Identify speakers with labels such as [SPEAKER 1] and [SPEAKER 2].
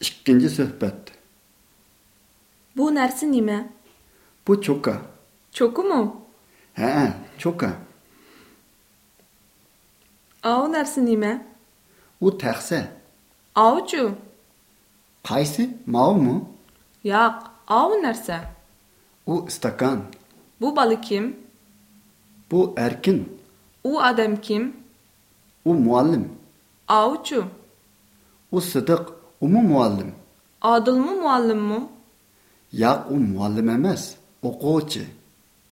[SPEAKER 1] Ikkinchi suhbat.
[SPEAKER 2] Bu narsa nima?
[SPEAKER 1] Bu cho'ka.
[SPEAKER 2] Cho'qimi?
[SPEAKER 1] Ha, cho'ka.
[SPEAKER 2] O narsa nima?
[SPEAKER 1] U taxsa.
[SPEAKER 2] Ovchu?
[SPEAKER 1] Qaysi? Mavmi?
[SPEAKER 2] Yo'q, o narsa.
[SPEAKER 1] U stakan.
[SPEAKER 2] Bu bola kim?
[SPEAKER 1] Bu erkin.
[SPEAKER 2] U odam kim?
[SPEAKER 1] U muallim.
[SPEAKER 2] Ovchu?
[SPEAKER 1] U Sidiq. Umi muallim.
[SPEAKER 2] Odilmi, muallimmi?
[SPEAKER 1] Yo'q, u muallim emas, o'quvchi.